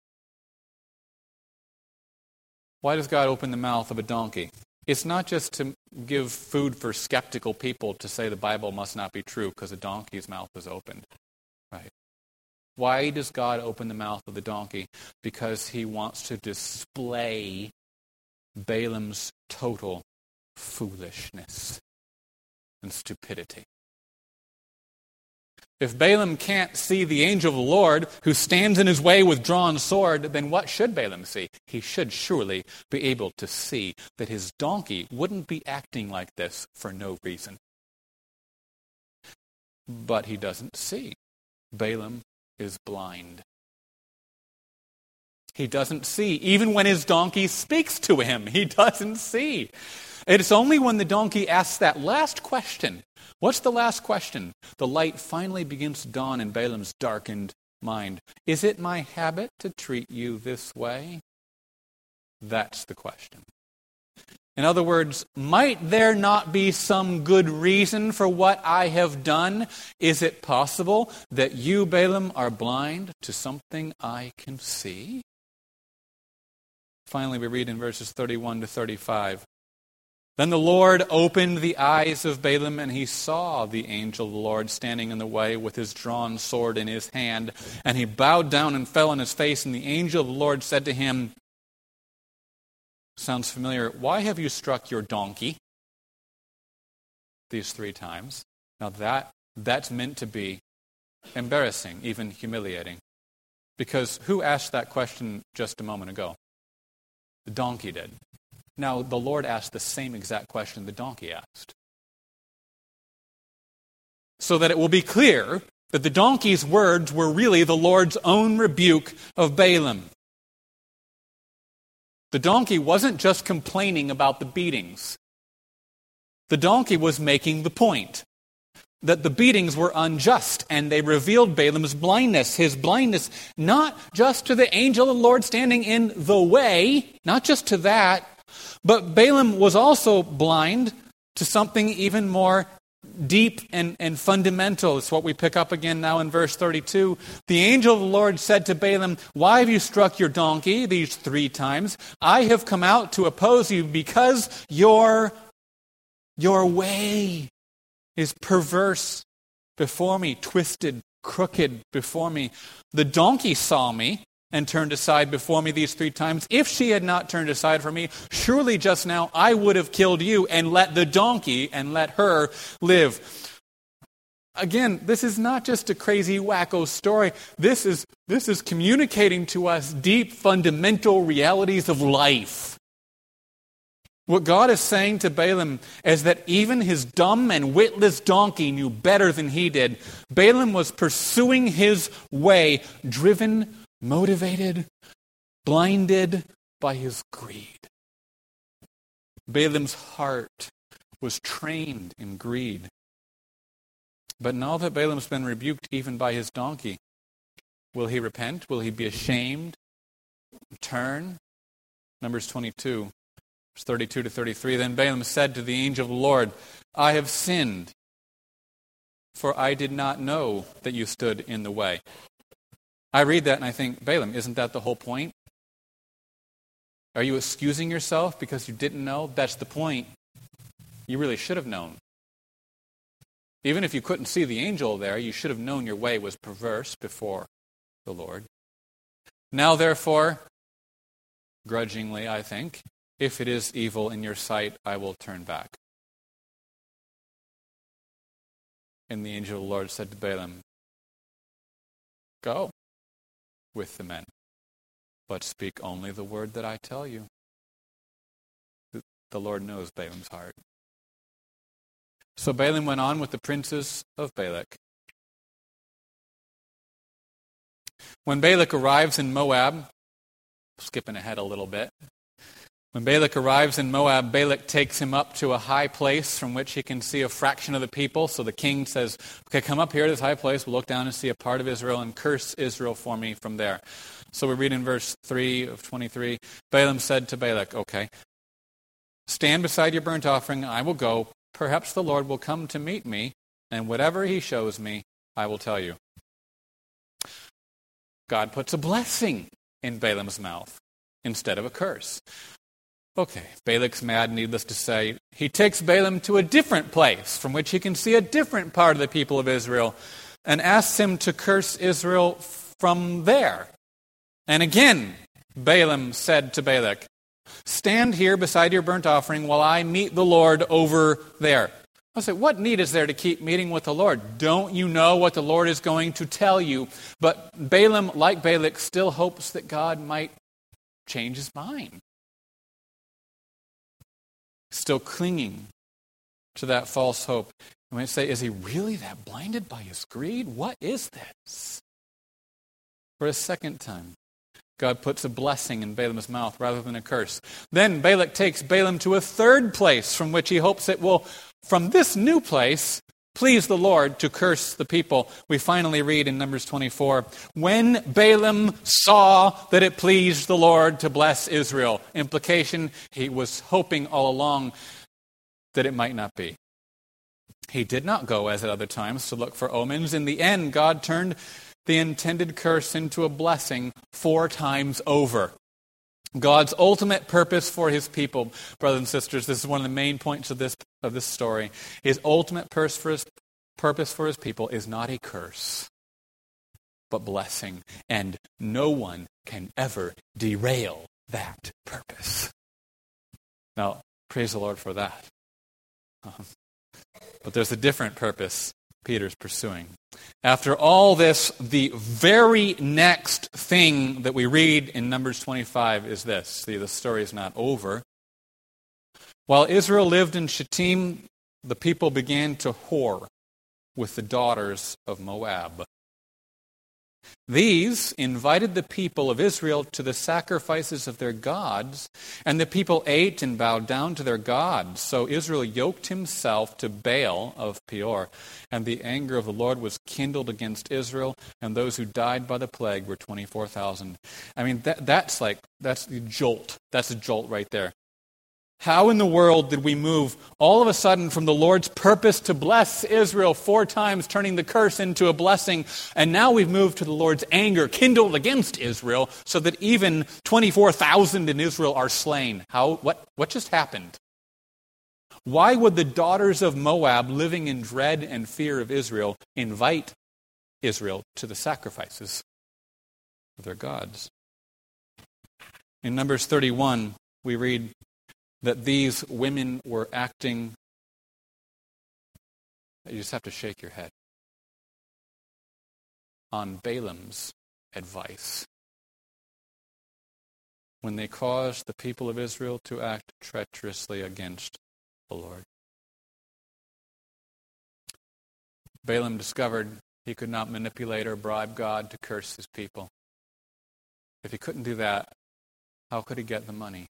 Why does God open the mouth of a donkey? It's not just to give food for skeptical people to say the Bible must not be true because a donkey's mouth was opened. Right? Why does God open the mouth of the donkey? Because he wants to display Balaam's total foolishness and stupidity. If Balaam can't see the angel of the Lord who stands in his way with drawn sword, then what should Balaam see? He should surely be able to see that his donkey wouldn't be acting like this for no reason. But he doesn't see. Balaam is blind. He doesn't see. Even when his donkey speaks to him, he doesn't see. It's only when the donkey asks that last question. What's the last question? The light finally begins to dawn in Balaam's darkened mind. Is it my habit to treat you this way? That's the question. In other words, might there not be some good reason for what I have done? Is it possible that you, Balaam, are blind to something I can see? Finally, we read in verses thirty-one to thirty-five. Then the Lord opened the eyes of Balaam, and he saw the angel of the Lord standing in the way with his drawn sword in his hand. And he bowed down and fell on his face, and the angel of the Lord said to him, sounds familiar, why have you struck your donkey? These three times. Now that that's meant to be embarrassing, even humiliating. Because who asked that question just a moment ago? The donkey did. Now, the Lord asked the same exact question the donkey asked. So that it will be clear that the donkey's words were really the Lord's own rebuke of Balaam. The donkey wasn't just complaining about the beatings. The donkey was making the point that the beatings were unjust, and they revealed Balaam's blindness. His blindness, not just to the angel of the Lord standing in the way, not just to that, but Balaam was also blind to something even more deep and, and fundamental. It's what we pick up again now in verse thirty-two. The angel of the Lord said to Balaam, why have you struck your donkey these three times? I have come out to oppose you because your, your way is perverse before me, twisted, crooked before me. The donkey saw me and turned aside before me these three times. If she had not turned aside from me, surely just now I would have killed you and let the donkey and let her live. Again, this is not just a crazy wacko story. This is, this is communicating to us deep fundamental realities of life. What God is saying to Balaam is that even his dumb and witless donkey knew better than he did. Balaam was pursuing his way, driven, motivated, blinded by his greed. Balaam's heart was trained in greed. But now that Balaam's been rebuked even by his donkey, will he repent? Will he be ashamed? Turn? Numbers twenty-two, verse thirty-two to thirty-three. Then Balaam said to the angel of the Lord, I have sinned, for I did not know that you stood in the way. I read that and I think, Balaam, isn't that the whole point? Are you excusing yourself because you didn't know? That's the point. You really should have known. Even if you couldn't see the angel there, you should have known your way was perverse before the Lord. Now, therefore, grudgingly, I think, if it is evil in your sight, I will turn back. And the angel of the Lord said to Balaam, go with the men, but speak only the word that I tell you. The Lord knows Balaam's heart. So Balaam went on with the princes of Balak. When Balak arrives in Moab, skipping ahead a little bit, when Balak arrives in Moab, Balak takes him up to a high place from which he can see a fraction of the people. So the king says, okay, come up here to this high place. We'll look down and see a part of Israel and curse Israel for me from there. So we read in verse three of twenty-three, Balaam said to Balak, okay, stand beside your burnt offering, I will go. Perhaps the Lord will come to meet me, and whatever he shows me, I will tell you. God puts a blessing in Balaam's mouth instead of a curse. Okay, Balak's mad, needless to say. He takes Balaam to a different place from which he can see a different part of the people of Israel and asks him to curse Israel from there. And again, Balaam said to Balak, stand here beside your burnt offering while I meet the Lord over there. I said, what need is there to keep meeting with the Lord? Don't you know what the Lord is going to tell you? But Balaam, like Balak, still hopes that God might change his mind. Still clinging to that false hope. And we say, is he really that blinded by his greed? What is this? For a second time, God puts a blessing in Balaam's mouth rather than a curse. Then Balak takes Balaam to a third place from which he hopes it will, from this new place, pleased the Lord to curse the people. We finally read in Numbers twenty-four, when Balaam saw that it pleased the Lord to bless Israel. Implication, he was hoping all along that it might not be. He did not go, as at other times, to look for omens. In the end, God turned the intended curse into a blessing four times over. God's ultimate purpose for his people, brothers and sisters, this is one of the main points of this of this story. His ultimate purpose for his, purpose for his people is not a curse, but blessing. And no one can ever derail that purpose. Now, praise the Lord for that. Uh-huh. But there's a different purpose Peter's pursuing. After all this, the very next thing that we read in Numbers twenty-five is this. See, the story is not over. While Israel lived in Shittim, the people began to whore with the daughters of Moab. These invited the people of Israel to the sacrifices of their gods, and the people ate and bowed down to their gods. So Israel yoked himself to Baal of Peor, and the anger of the Lord was kindled against Israel, and those who died by the plague were twenty-four thousand. I mean, that, that's like, that's the jolt. That's a jolt right there. How in the world did we move all of a sudden from the Lord's purpose to bless Israel four times, turning the curse into a blessing, and now we've moved to the Lord's anger kindled against Israel so that even twenty-four thousand in Israel are slain? How? What, what just happened? Why would the daughters of Moab, living in dread and fear of Israel, invite Israel to the sacrifices of their gods? In Numbers thirty-one, we read that these women were acting, you just have to shake your head, on Balaam's advice, when they caused the people of Israel to act treacherously against the Lord. Balaam discovered he could not manipulate or bribe God to curse his people. If he couldn't do that, how could he get the money?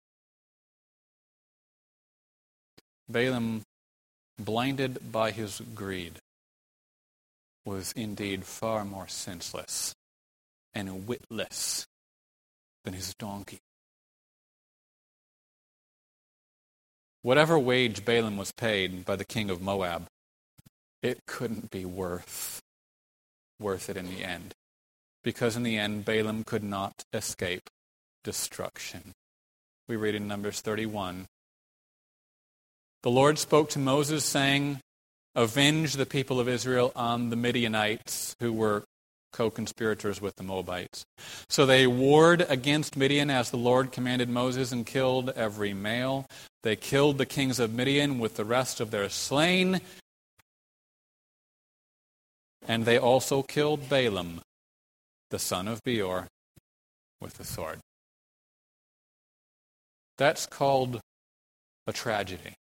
Balaam, blinded by his greed, was indeed far more senseless and witless than his donkey. Whatever wage Balaam was paid by the king of Moab, it couldn't be worth, worth it in the end. Because in the end, Balaam could not escape destruction. We read in Numbers thirty-one, the Lord spoke to Moses, saying, avenge the people of Israel on the Midianites who were co-conspirators with the Moabites. So they warred against Midian as the Lord commanded Moses and killed every male. They killed the kings of Midian with the rest of their slain. And they also killed Balaam, the son of Beor, with the sword. That's called a tragedy.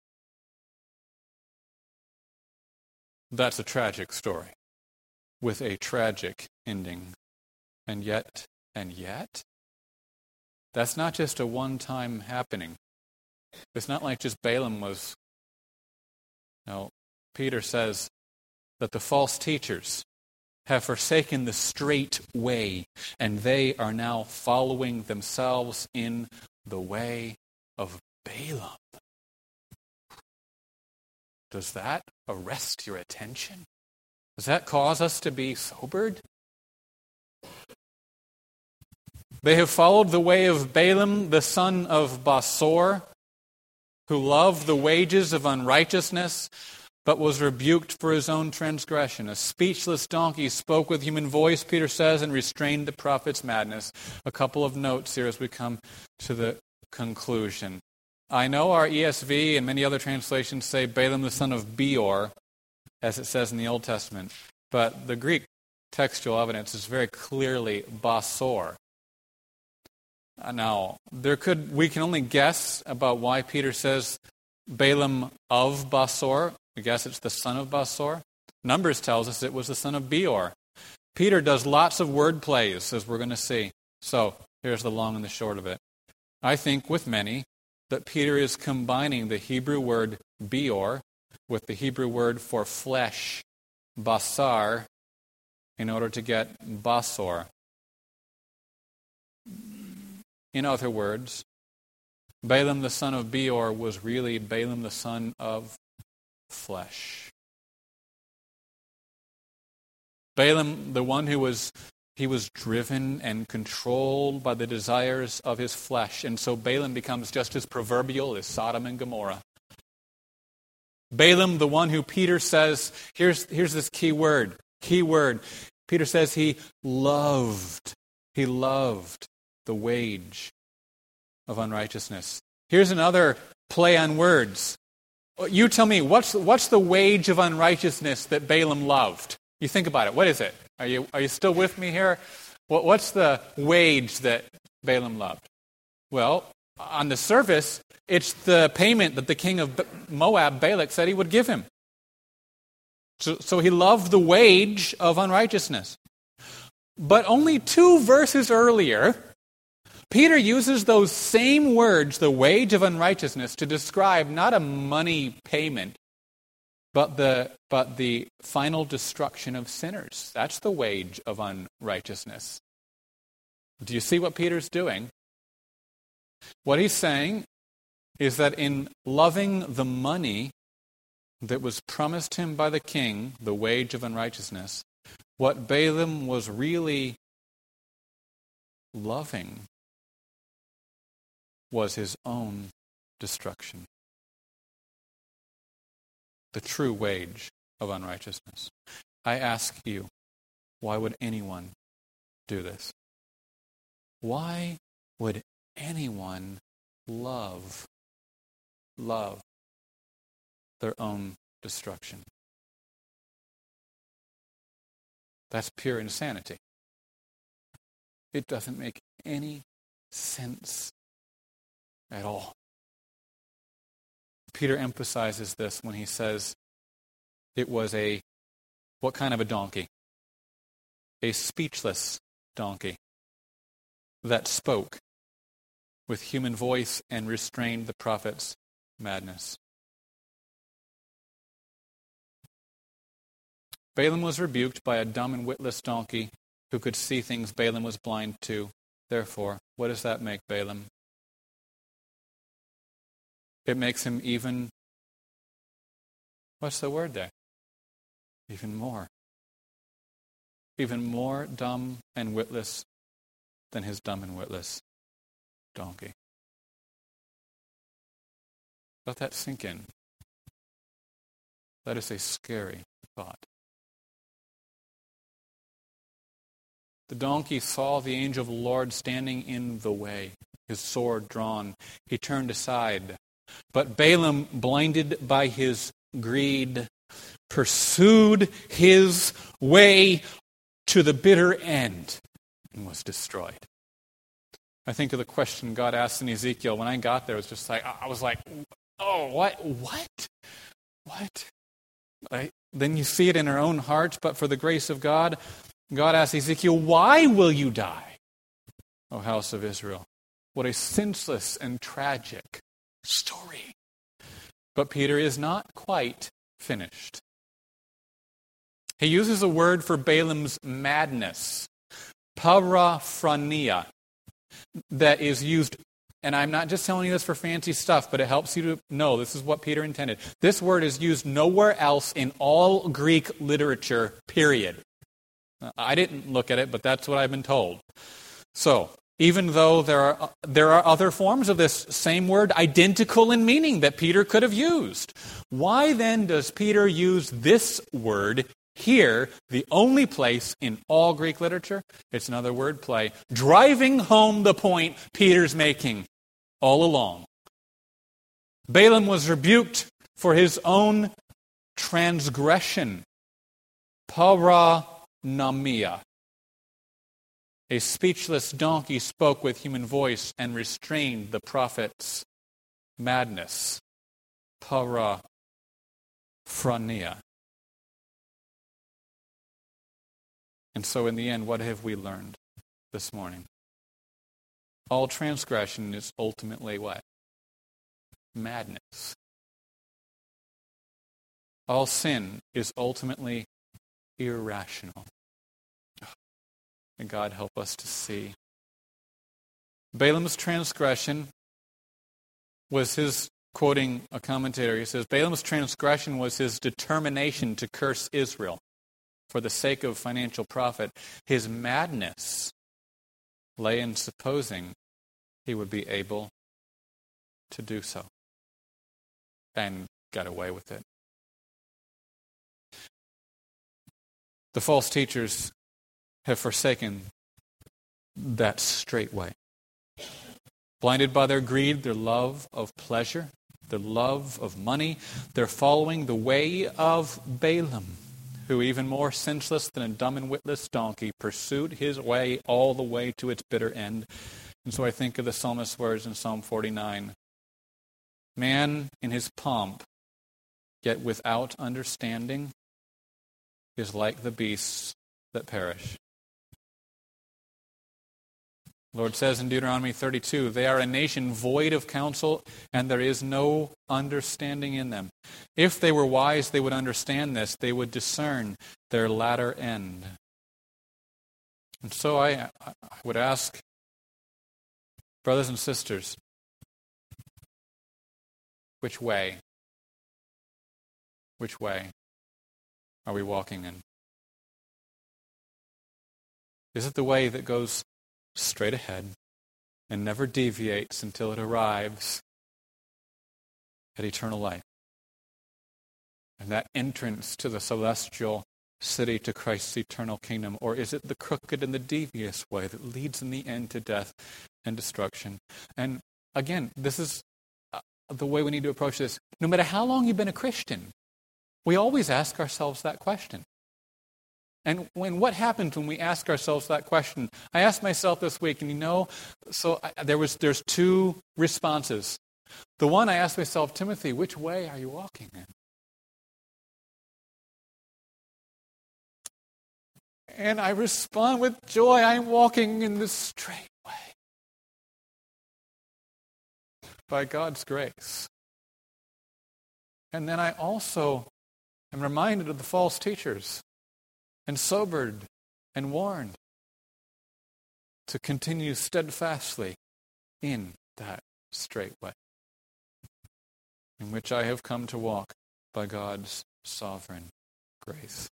That's a tragic story with a tragic ending. And yet, and yet, that's not just a one-time happening. It's not like just Balaam was, no, Peter says that the false teachers have forsaken the straight way, and they are now following themselves in the way of Balaam. Does that arrest your attention? Does that cause us to be sobered? They have followed the way of Balaam, the son of Basor, who loved the wages of unrighteousness, but was rebuked for his own transgression. A speechless donkey spoke with human voice, Peter says, and restrained the prophet's madness. A couple of notes here as we come to the conclusion. I know our E S V and many other translations say Balaam the son of Beor, as it says in the Old Testament, but the Greek textual evidence is very clearly Basor. Now, there could we can only guess about why Peter says Balaam of Basor. I guess it's the son of Basor. Numbers tells us it was the son of Beor. Peter does lots of word plays, as we're going to see. So, here's the long and the short of it. I think with many that Peter is combining the Hebrew word Beor with the Hebrew word for flesh, basar, in order to get basor. In other words, Balaam the son of Beor was really Balaam the son of flesh. Balaam, the one who was, he was driven and controlled by the desires of his flesh. And so Balaam becomes just as proverbial as Sodom and Gomorrah. Balaam, the one who Peter says, here's, here's this key word, key word. Peter says he loved, he loved the wage of unrighteousness. Here's another play on words. You tell me, what's, what's the wage of unrighteousness that Balaam loved? You think about it. What is it? Are you, are you still with me here? What, what's the wage that Balaam loved? Well, on the surface, it's the payment that the king of Moab, Balak, said he would give him. So, so he loved the wage of unrighteousness. But only two verses earlier, Peter uses those same words, the wage of unrighteousness, to describe not a money payment, but the, but the final destruction of sinners. That's the wage of unrighteousness. Do you see what Peter's doing? What he's saying is that in loving the money that was promised him by the king, the wage of unrighteousness, what Balaam was really loving was his own destruction. The true wage of unrighteousness. I ask you, why would anyone do this? Why would anyone love, love their own destruction? That's pure insanity. It doesn't make any sense at all. Peter emphasizes this when he says it was a, what kind of a donkey? A speechless donkey that spoke with human voice and restrained the prophet's madness. Balaam was rebuked by a dumb and witless donkey who could see things Balaam was blind to. Therefore, what does that make Balaam? It makes him even, what's the word there? Even more. Even more dumb and witless than his dumb and witless donkey. Let that sink in. That is a scary thought. The donkey saw the angel of the Lord standing in the way, his sword drawn. He turned aside. But Balaam, blinded by his greed, pursued his way to the bitter end and was destroyed. I think of the question God asked in Ezekiel. When I got there, it was just like, I was like, oh, what? What? What? I, then you see it in our own hearts, but for the grace of God, God asked Ezekiel, why will you die, O house of Israel? What a senseless and tragic story. But Peter is not quite finished. He uses a word for Balaam's madness, paraphrenia, that is used, and I'm not just telling you this for fancy stuff, but it helps you to know this is what Peter intended. This word is used nowhere else in all Greek literature, period. I didn't look at it, but that's what I've been told. So, even though there are there are other forms of this same word, identical in meaning, that Peter could have used, why then does Peter use this word here, the only place in all Greek literature? It's another word play, driving home the point Peter's making all along. Balaam was rebuked for his own transgression, paranamia. A speechless donkey spoke with human voice and restrained the prophet's madness. Paraphrenia. And so in the end, what have we learned this morning? All transgression is ultimately what? Madness. All sin is ultimately irrational. And God help us to see. Balaam's transgression was his, quoting a commentator, he says, Balaam's transgression was his determination to curse Israel for the sake of financial profit. His madness lay in supposing he would be able to do so, and got away with it. The false teachers have forsaken that straight way. Blinded by their greed, their love of pleasure, their love of money, they're following the way of Balaam, who, even more senseless than a dumb and witless donkey, pursued his way all the way to its bitter end. And so I think of the psalmist's words in Psalm forty-nine. Man in his pomp, yet without understanding, is like the beasts that perish. The Lord says in Deuteronomy thirty-two, they are a nation void of counsel, and there is no understanding in them. If they were wise, they would understand this. They would discern their latter end. And so I, I would ask, brothers and sisters, which way? Which way are we walking in? Is it the way that goes straight ahead and never deviates until it arrives at eternal life? And that entrance to the celestial city, to Christ's eternal kingdom? Or is it the crooked and the devious way that leads in the end to death and destruction? And again, this is the way we need to approach this. No matter how long you've been a Christian, we always ask ourselves that question. And when what happens when we ask ourselves that question? I asked myself this week, and you know, so I, there was there's two responses. The one I asked myself, Timothy, which way are you walking in? And I respond with joy, I'm walking in the straight way. By God's grace. And then I also am reminded of the false teachers and sobered and warned to continue steadfastly in that straight way in which I have come to walk by God's sovereign grace.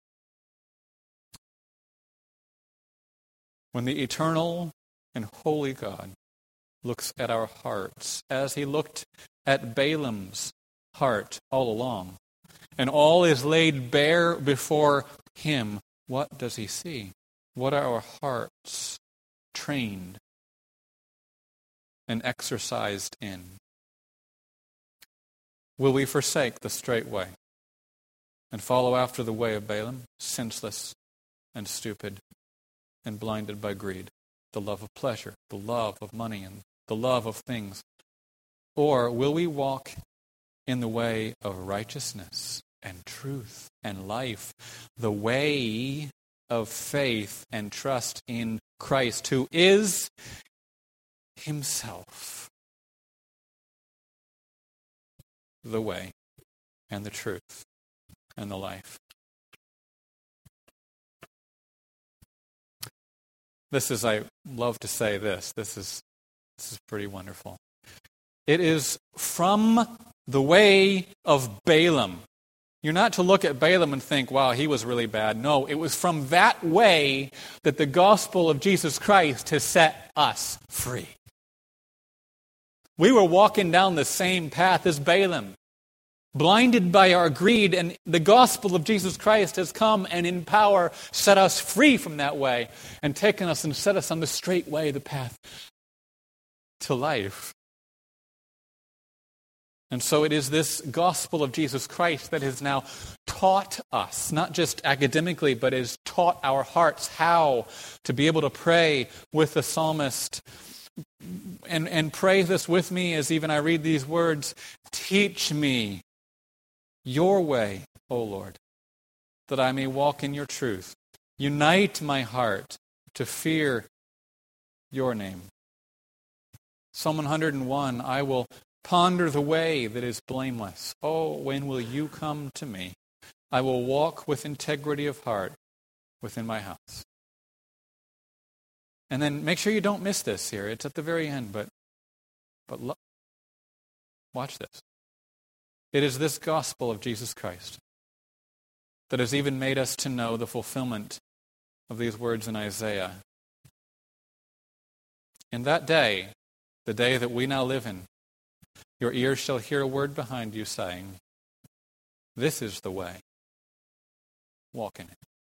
When the eternal and holy God looks at our hearts, as he looked at Balaam's heart all along, and all is laid bare before him, what does he see? What are our hearts trained and exercised in? Will we forsake the straight way and follow after the way of Balaam, senseless and stupid and blinded by greed, the love of pleasure, the love of money, and the love of things? Or will we walk in the way of righteousness and truth and life, the way of faith and trust in Christ, who is himself the way and the truth and the life? This is, I love to say this, this is this is pretty wonderful. It is from the way of Balaam. You're not to look at Balaam and think, wow, he was really bad. No, it was from that way that the gospel of Jesus Christ has set us free. We were walking down the same path as Balaam, blinded by our greed, and the gospel of Jesus Christ has come and in power set us free from that way and taken us and set us on the straight way, the path to life. And so it is this gospel of Jesus Christ that has now taught us, not just academically, but has taught our hearts how to be able to pray with the psalmist. And, and pray this with me as even I read these words. Teach me your way, O Lord, that I may walk in your truth. Unite my heart to fear your name. Psalm one hundred one, I will Ponder the way that is blameless. Oh, when will you come to me? I will walk with integrity of heart within my house. And then make sure you don't miss this here. It's at the very end, but but lo- watch this. It is this gospel of Jesus Christ that has even made us to know the fulfillment of these words in Isaiah. In that day, the day that we now live in, your ears shall hear a word behind you saying, this is the way. Walk in it.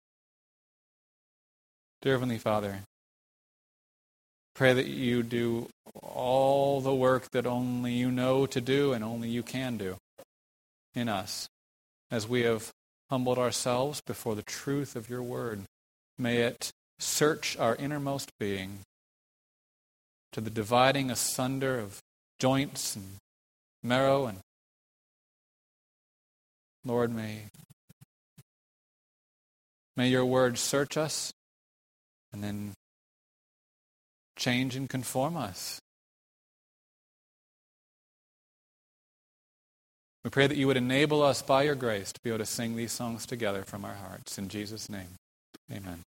Dear Heavenly Father, pray that you do all the work that only you know to do and only you can do in us as we have humbled ourselves before the truth of your word. May it search our innermost being to the dividing asunder of joints and marrow. And Lord, may, may your word search us and then change and conform us. We pray that you would enable us by your grace to be able to sing these songs together from our hearts. In Jesus' name, amen.